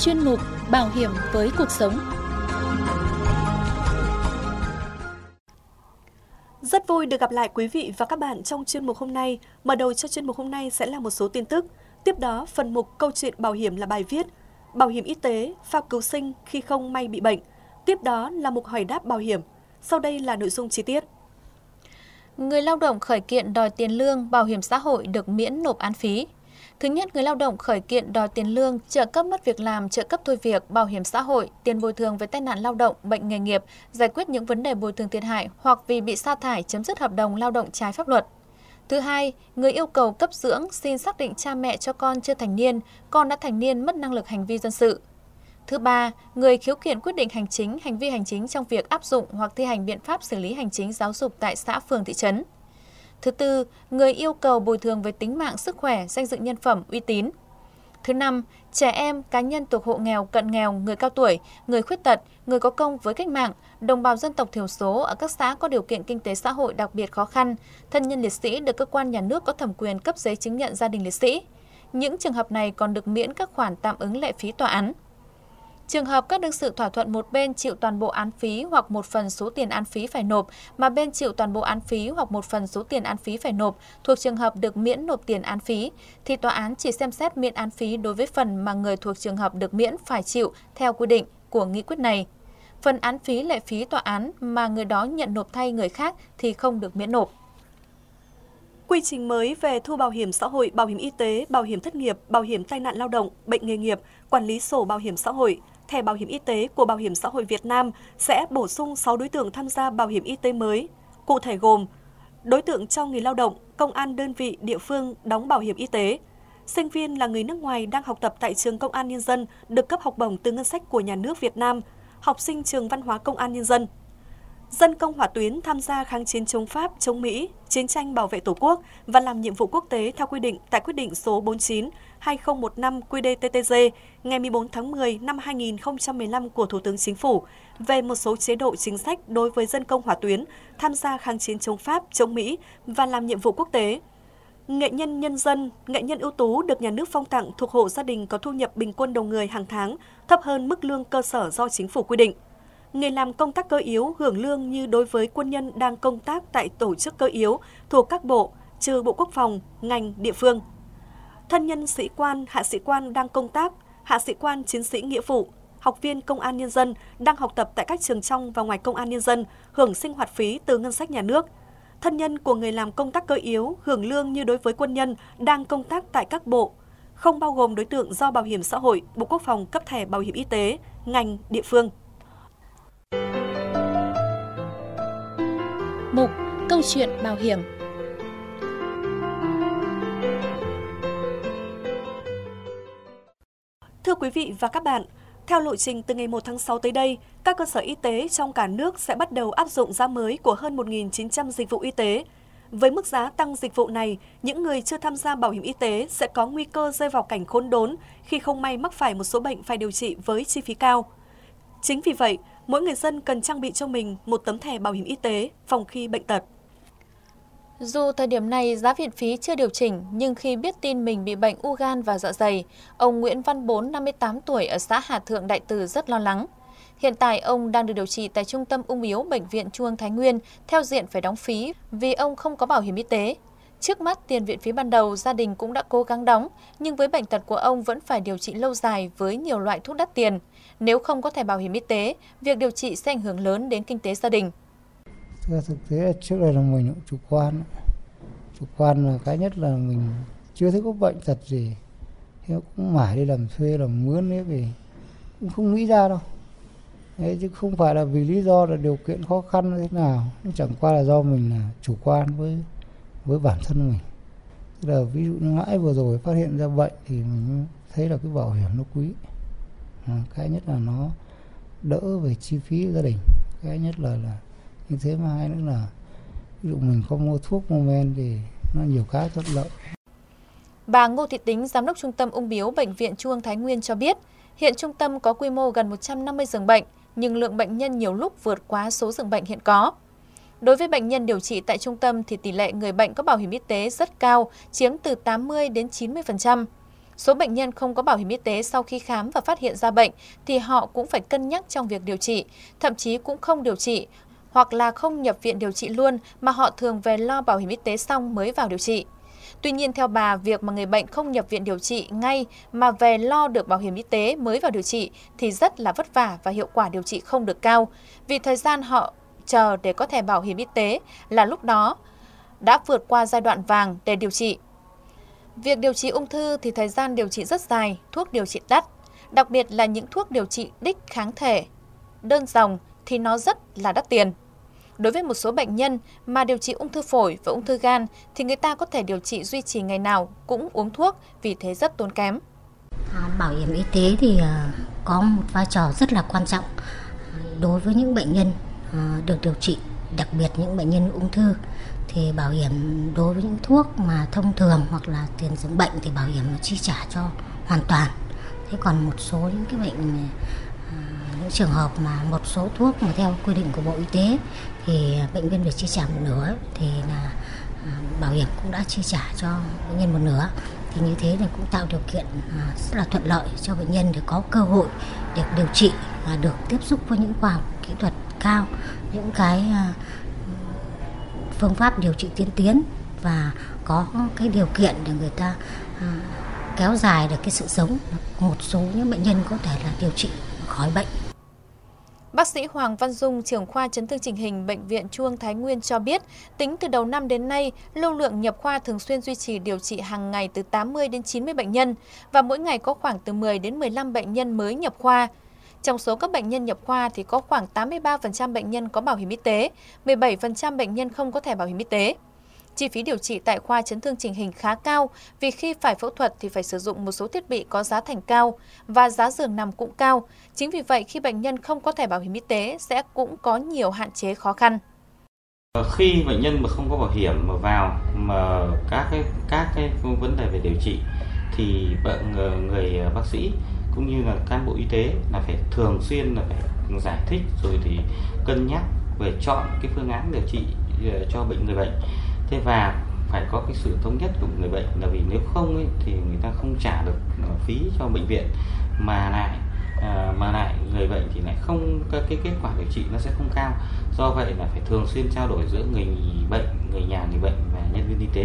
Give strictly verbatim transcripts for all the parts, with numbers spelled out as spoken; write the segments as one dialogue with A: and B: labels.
A: chuyên mục Bảo hiểm với cuộc sống.
B: Rất vui được gặp lại quý vị và các bạn trong chuyên mục hôm nay. Mở đầu cho chuyên mục hôm nay sẽ là một số tin tức. Tiếp đó, phần mục câu chuyện bảo hiểm là bài viết Bảo hiểm y tế, phao cứu sinh khi không may bị bệnh. Tiếp đó là mục hỏi đáp bảo hiểm. Sau đây là nội dung chi tiết.
C: Người lao động khởi kiện đòi tiền lương, bảo hiểm xã hội được miễn nộp án phí. Thứ nhất, người lao động khởi kiện đòi tiền lương, trợ cấp mất việc làm, trợ cấp thôi việc, bảo hiểm xã hội, tiền bồi thường về tai nạn lao động, bệnh nghề nghiệp, giải quyết những vấn đề bồi thường thiệt hại hoặc vì bị sa thải chấm dứt hợp đồng lao động trái pháp luật. Thứ hai, người yêu cầu cấp dưỡng xin xác định cha mẹ cho con chưa thành niên, con đã thành niên mất năng lực hành vi dân sự. Thứ ba, người khiếu kiện quyết định hành chính, hành vi hành chính trong việc áp dụng hoặc thi hành biện pháp xử lý hành chính giáo dục tại xã, phường, thị trấn. Thứ tư, người yêu cầu bồi thường về tính mạng, sức khỏe, danh dự nhân phẩm, uy tín. Thứ năm, trẻ em, cá nhân thuộc hộ nghèo, cận nghèo, người cao tuổi, người khuyết tật, người có công với cách mạng, đồng bào dân tộc thiểu số ở các xã có điều kiện kinh tế xã hội đặc biệt khó khăn, thân nhân liệt sĩ được cơ quan nhà nước có thẩm quyền cấp giấy chứng nhận gia đình liệt sĩ. Những trường hợp này còn được miễn các khoản tạm ứng lệ phí tòa án. Trường hợp các đương sự thỏa thuận một bên chịu toàn bộ án phí hoặc một phần số tiền án phí phải nộp, mà bên chịu toàn bộ án phí hoặc một phần số tiền án phí phải nộp thuộc trường hợp được miễn nộp tiền án phí, thì tòa án chỉ xem xét miễn án phí đối với phần mà người thuộc trường hợp được miễn phải chịu theo quy định của nghị quyết này. Phần án phí lệ phí tòa án mà người đó nhận nộp thay người khác thì không được miễn nộp.
B: Quy trình mới về thu bảo hiểm xã hội, bảo hiểm y tế, bảo hiểm thất nghiệp, bảo hiểm tai nạn lao động, bệnh nghề nghiệp, quản lý sổ bảo hiểm xã hội, thẻ bảo hiểm y tế của Bảo hiểm xã hội Việt Nam sẽ bổ sung sáu đối tượng tham gia bảo hiểm y tế mới. Cụ thể gồm đối tượng cho người lao động, công an đơn vị địa phương đóng bảo hiểm y tế, sinh viên là người nước ngoài đang học tập tại trường Công an Nhân dân được cấp học bổng từ ngân sách của nhà nước Việt Nam, học sinh trường Văn hóa Công an Nhân dân. Dân công hỏa tuyến tham gia kháng chiến chống Pháp, chống Mỹ, chiến tranh bảo vệ Tổ quốc và làm nhiệm vụ quốc tế theo quy định tại quyết định số bốn mươi chín trên hai nghìn không trăm mười lăm Q D T T G ngày mười bốn tháng mười năm hai nghìn không trăm mười lăm của Thủ tướng Chính phủ về một số chế độ chính sách đối với dân công hỏa tuyến tham gia kháng chiến chống Pháp, chống Mỹ và làm nhiệm vụ quốc tế. Nghệ nhân nhân dân, nghệ nhân ưu tú được nhà nước phong tặng thuộc hộ gia đình có thu nhập bình quân đầu người hàng tháng thấp hơn mức lương cơ sở do chính phủ quy định. Người làm công tác cơ yếu hưởng lương như đối với quân nhân đang công tác tại tổ chức cơ yếu thuộc các bộ, trừ Bộ Quốc phòng, ngành, địa phương. Thân nhân sĩ quan, hạ sĩ quan đang công tác, hạ sĩ quan chiến sĩ nghĩa vụ, học viên Công an Nhân dân đang học tập tại các trường trong và ngoài Công an Nhân dân hưởng sinh hoạt phí từ ngân sách nhà nước. Thân nhân của người làm công tác cơ yếu hưởng lương như đối với quân nhân đang công tác tại các bộ, không bao gồm đối tượng do Bảo hiểm xã hội, Bộ Quốc phòng cấp thẻ bảo hiểm y tế, ngành, địa phương.
A: Mục câu chuyện bảo hiểm.
B: Thưa quý vị và các bạn, theo lộ trình từ ngày một tháng sáu tới đây, các cơ sở y tế trong cả nước sẽ bắt đầu áp dụng giá mới của hơn một nghìn chín trăm dịch vụ y tế. Với mức giá tăng dịch vụ này, những người chưa tham gia bảo hiểm y tế sẽ có nguy cơ rơi vào cảnh khốn đốn khi không may mắc phải một số bệnh phải điều trị với chi phí cao. Chính vì vậy, mỗi người dân cần trang bị cho mình một tấm thẻ bảo hiểm y tế phòng khi bệnh tật.
C: Dù thời điểm này giá viện phí chưa điều chỉnh, nhưng khi biết tin mình bị bệnh u gan và dạ dày, ông Nguyễn Văn Bốn, năm mươi tám tuổi ở xã Hà Thượng, Đại Từ rất lo lắng. Hiện tại, ông đang được điều trị tại Trung tâm Ung bướu Bệnh viện Trung ương Thái Nguyên, theo diện phải đóng phí vì ông không có bảo hiểm y tế. Trước mắt, tiền viện phí ban đầu gia đình cũng đã cố gắng đóng, nhưng với bệnh tật của ông vẫn phải điều trị lâu dài với nhiều loại thuốc đắt tiền. Nếu không có thẻ bảo hiểm y tế, việc điều trị sẽ ảnh hưởng lớn đến kinh tế gia đình.
D: Thực tế trước đây là mình cũng chủ quan. Chủ quan là cái nhất là mình chưa thấy có bệnh tật gì. Thế cũng mãi đi làm thuê, làm mướn ấy vì cũng không nghĩ ra đâu. Thế chứ không phải là vì lý do là điều kiện khó khăn thế nào. Nó chẳng qua là do mình là chủ quan với với bản thân mình. Tức là ví dụ như ngãi vừa rồi phát hiện ra bệnh thì mình thấy là cái bảo hiểm nó quý. À, cái nhất là nó đỡ về chi phí gia đình. Cái nhất là là như thế, mà hai nữa là ví dụ mình có mua thuốc mua men thì nó nhiều cái thuận lợi.
C: Bà Ngô Thị Tính, Giám đốc Trung tâm Ung bướu Bệnh viện Trung ương Thái Nguyên cho biết, hiện trung tâm có quy mô gần một trăm năm mươi giường bệnh, nhưng lượng bệnh nhân nhiều lúc vượt quá số giường bệnh hiện có. Đối với bệnh nhân điều trị tại trung tâm thì tỷ lệ người bệnh có bảo hiểm y tế rất cao, chiếm từ tám mươi đến chín mươi phần trăm. Số bệnh nhân không có bảo hiểm y tế sau khi khám và phát hiện ra bệnh thì họ cũng phải cân nhắc trong việc điều trị, thậm chí cũng không điều trị, hoặc là không nhập viện điều trị luôn mà họ thường về lo bảo hiểm y tế xong mới vào điều trị. Tuy nhiên, theo bà, việc mà người bệnh không nhập viện điều trị ngay mà về lo được bảo hiểm y tế mới vào điều trị thì rất là vất vả và hiệu quả điều trị không được cao. Vì thời gian họ chờ để có thẻ bảo hiểm y tế là lúc đó đã vượt qua giai đoạn vàng để điều trị. Việc điều trị ung thư thì thời gian điều trị rất dài, thuốc điều trị đắt, đặc biệt là những thuốc điều trị đích kháng thể, đơn dòng thì nó rất là đắt tiền. Đối với một số bệnh nhân mà điều trị ung thư phổi và ung thư gan thì người ta có thể điều trị duy trì ngày nào cũng uống thuốc, vì thế rất tốn kém.
E: Bảo hiểm y tế thì có một vai trò rất là quan trọng đối với những bệnh nhân được điều trị, đặc biệt những bệnh nhân ung thư. Thì bảo hiểm đối với những thuốc mà thông thường hoặc là tiền dưỡng bệnh thì bảo hiểm chi trả cho hoàn toàn. Thế còn một số những cái bệnh, những trường hợp mà một số thuốc mà theo quy định của Bộ Y tế thì bệnh viện phải chi trả một nửa, thì là bảo hiểm cũng đã chi trả cho bệnh nhân một nửa. Thì như thế thì cũng tạo điều kiện rất là thuận lợi cho bệnh nhân để có cơ hội để điều trị và được tiếp xúc với những khoa học kỹ thuật cao, những cái phương pháp điều trị tiên tiến và có cái điều kiện để người ta kéo dài được cái sự sống. Một số những bệnh nhân có thể là điều trị khỏi bệnh.
C: Bác sĩ Hoàng Văn Dung, trưởng khoa chấn thương chỉnh hình Bệnh viện Trung ương Thái Nguyên cho biết, tính từ đầu năm đến nay, lưu lượng nhập khoa thường xuyên duy trì điều trị hàng ngày từ tám mươi đến chín mươi bệnh nhân và mỗi ngày có khoảng từ mười đến mười lăm bệnh nhân mới nhập khoa. Trong số các bệnh nhân nhập khoa thì có khoảng tám mươi ba phần trăm bệnh nhân có bảo hiểm y tế, mười bảy phần trăm bệnh nhân không có thẻ bảo hiểm y tế. Chi phí điều trị tại khoa chấn thương chỉnh hình khá cao vì khi phải phẫu thuật thì phải sử dụng một số thiết bị có giá thành cao và giá giường nằm cũng cao. Chính vì vậy khi bệnh nhân không có thẻ bảo hiểm y tế sẽ cũng có nhiều hạn chế khó khăn.
F: Khi bệnh nhân mà không có bảo hiểm mà vào mà các cái các cái vấn đề về điều trị thì người bác sĩ cũng như là cán bộ y tế là phải thường xuyên là phải giải thích rồi thì cân nhắc về chọn cái phương án điều trị cho bệnh người bệnh. Thế và phải có cái sự thống nhất của người bệnh, là vì nếu không ấy, thì người ta không trả được phí cho bệnh viện mà lại à, mà lại người bệnh thì lại không cái, cái kết quả điều trị nó sẽ không cao. Do vậy là phải thường xuyên trao đổi giữa người bệnh, người nhà người bệnh và nhân viên y tế.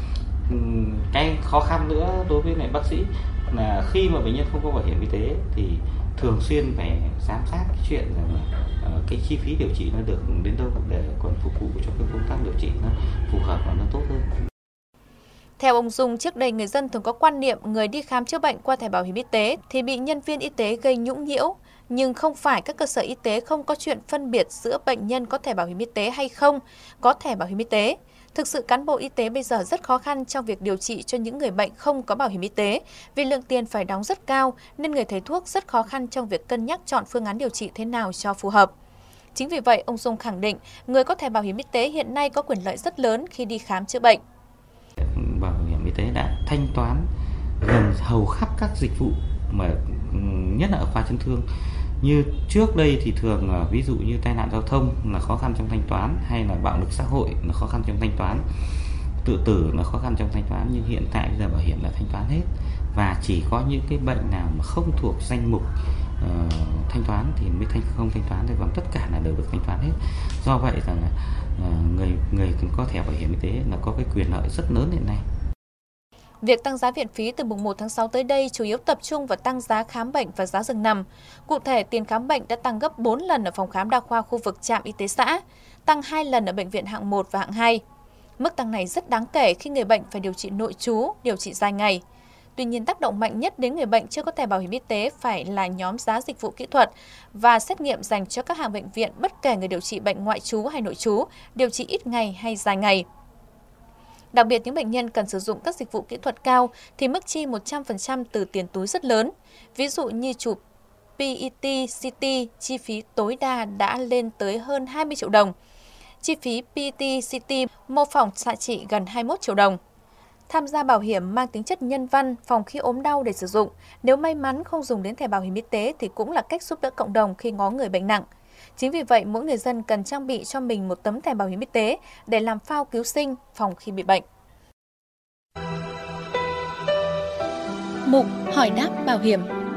F: Cái khó khăn nữa đối với lại bác sĩ là khi mà bệnh nhân không có bảo hiểm y tế thì thường xuyên phải giám sát cái chuyện rằng là uh, cái chi phí điều trị nó được đến đâu để còn phục vụ cho cái công tác điều trị nó phù hợp và nó tốt hơn.
C: Theo ông Dung, trước đây người dân thường có quan niệm người đi khám chữa bệnh qua thẻ bảo hiểm y tế thì bị nhân viên y tế gây nhũng nhiễu. Nhưng không phải các cơ sở y tế không có chuyện phân biệt giữa bệnh nhân có thẻ bảo hiểm y tế hay không có thẻ bảo hiểm y tế. Thực sự cán bộ y tế bây giờ rất khó khăn trong việc điều trị cho những người bệnh không có bảo hiểm y tế vì lượng tiền phải đóng rất cao nên người thầy thuốc rất khó khăn trong việc cân nhắc chọn phương án điều trị thế nào cho phù hợp. Chính vì vậy, ông Dung khẳng định người có thẻ bảo hiểm y tế hiện nay có quyền lợi rất lớn khi đi khám chữa bệnh.
F: Bảo hiểm y tế đã thanh toán gần hầu khắp các dịch vụ mà nhất là ở khoa chấn thương. Như trước đây thì thường ví dụ như tai nạn giao thông là khó khăn trong thanh toán, hay là bạo lực xã hội là khó khăn trong thanh toán, tự tử là khó khăn trong thanh toán, nhưng hiện tại bây giờ bảo hiểm là thanh toán hết, và chỉ có những cái bệnh nào mà không thuộc danh mục uh, thanh toán thì mới thanh không thanh toán, thì còn tất cả là đều được thanh toán hết. Do vậy rằng là uh, người người có thẻ bảo hiểm y tế là có cái quyền lợi rất lớn hiện nay.
C: Việc tăng giá viện phí từ mùng một tháng sáu tới đây chủ yếu tập trung vào tăng giá khám bệnh và giá giường nằm. Cụ thể, tiền khám bệnh đã tăng gấp bốn lần ở phòng khám đa khoa khu vực trạm y tế xã, tăng hai lần ở bệnh viện hạng một và hạng hai. Mức tăng này rất đáng kể khi người bệnh phải điều trị nội trú, điều trị dài ngày. Tuy nhiên, tác động mạnh nhất đến người bệnh chưa có thẻ bảo hiểm y tế phải là nhóm giá dịch vụ kỹ thuật và xét nghiệm dành cho các hạng bệnh viện bất kể người điều trị bệnh ngoại trú hay nội trú, điều trị ít ngày hay dài ngày. Đặc biệt, những bệnh nhân cần sử dụng các dịch vụ kỹ thuật cao thì mức chi một trăm phần trăm từ tiền túi rất lớn. Ví dụ như chụp pê e tê xê tê, chi phí tối đa đã lên tới hơn hai mươi triệu đồng. Chi phí pê e tê xê tê mô phỏng xạ trị gần hai mươi mốt triệu đồng. Tham gia bảo hiểm mang tính chất nhân văn, phòng khi ốm đau để sử dụng. Nếu may mắn không dùng đến thẻ bảo hiểm y tế thì cũng là cách giúp đỡ cộng đồng khi có người bệnh nặng. Chính vì vậy, mỗi người dân cần trang bị cho mình một tấm thẻ bảo hiểm y tế để làm phao cứu sinh, phòng khi bị bệnh.
A: mục Hỏi đáp bảo hiểm.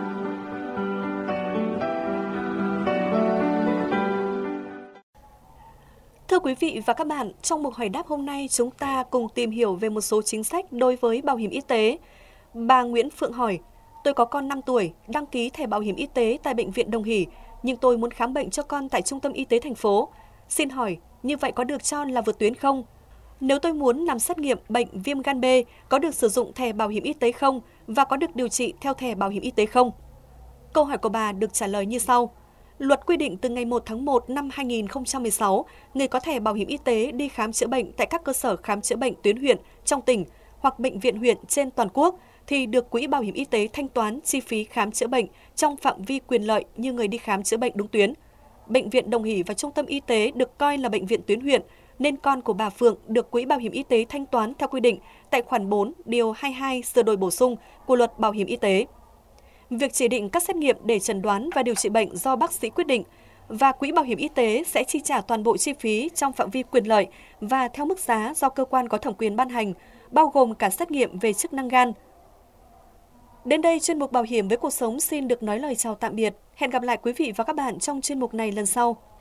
B: Thưa quý vị và các bạn, trong mục hỏi đáp hôm nay chúng ta cùng tìm hiểu về một số chính sách đối với bảo hiểm y tế. Bà Nguyễn Phượng hỏi, tôi có con năm tuổi, đăng ký thẻ bảo hiểm y tế tại Bệnh viện Đồng Hỷ, nhưng tôi muốn khám bệnh cho con tại Trung tâm Y tế thành phố. Xin hỏi, như vậy có được cho là vượt tuyến không? Nếu tôi muốn làm xét nghiệm bệnh viêm gan B, có được sử dụng thẻ bảo hiểm y tế không? Và có được điều trị theo thẻ bảo hiểm y tế không? Câu hỏi của bà được trả lời như sau. Luật quy định từ ngày một tháng một năm hai nghìn không trăm mười sáu, người có thẻ bảo hiểm y tế đi khám chữa bệnh tại các cơ sở khám chữa bệnh tuyến huyện trong tỉnh hoặc bệnh viện huyện trên toàn quốc thì được Quỹ Bảo hiểm Y tế thanh toán chi phí khám chữa bệnh trong phạm vi quyền lợi như người đi khám chữa bệnh đúng tuyến. Bệnh viện Đồng Hỷ và Trung tâm Y tế được coi là bệnh viện tuyến huyện, nên con của bà Phượng được Quỹ Bảo hiểm Y tế thanh toán theo quy định tại khoản bốn điều hai mươi hai sửa đổi bổ sung của Luật Bảo hiểm Y tế. Việc chỉ định các xét nghiệm để chẩn đoán và điều trị bệnh do bác sĩ quyết định và Quỹ Bảo hiểm Y tế sẽ chi trả toàn bộ chi phí trong phạm vi quyền lợi và theo mức giá do cơ quan có thẩm quyền ban hành, bao gồm cả xét nghiệm về chức năng gan. Đến đây, chuyên mục Bảo hiểm với cuộc sống xin được nói lời chào tạm biệt. Hẹn gặp lại quý vị và các bạn trong chuyên mục này lần sau.